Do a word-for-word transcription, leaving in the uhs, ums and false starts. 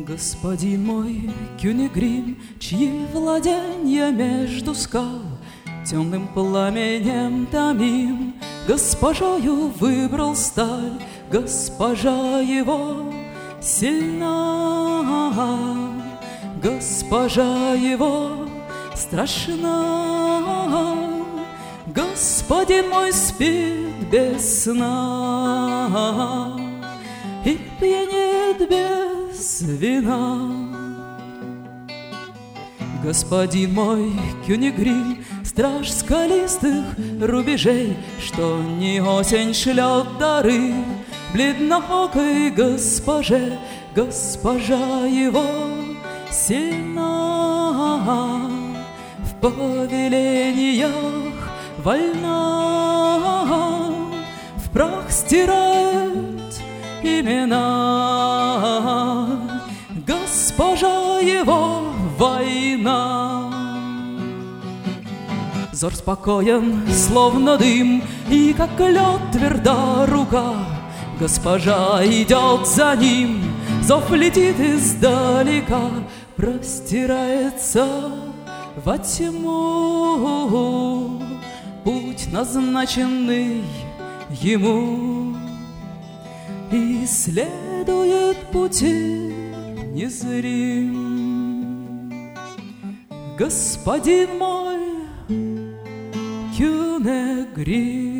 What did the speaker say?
Господин мой Кёнигрим, чьи владенья между скал темным пламенем томим, госпожою выбрал сталь, госпожа его сильна, госпожа его страшна. Господин мой спит без сна и пьянеет без вина. Господин мой Кёнигрим, страж скалистых рубежей, что не осень шлет дары бледноокой госпоже, госпожа его сильна, в повелениях вольна, в прах стирает имена, госпожа его война. Взор спокоен, словно дым, и как лед тверда рука. Госпожа идет за ним, зов летит издалека, простирается во тьму путь, назначенный ему, и следует пути незрим. Господин мой Кёнигрим.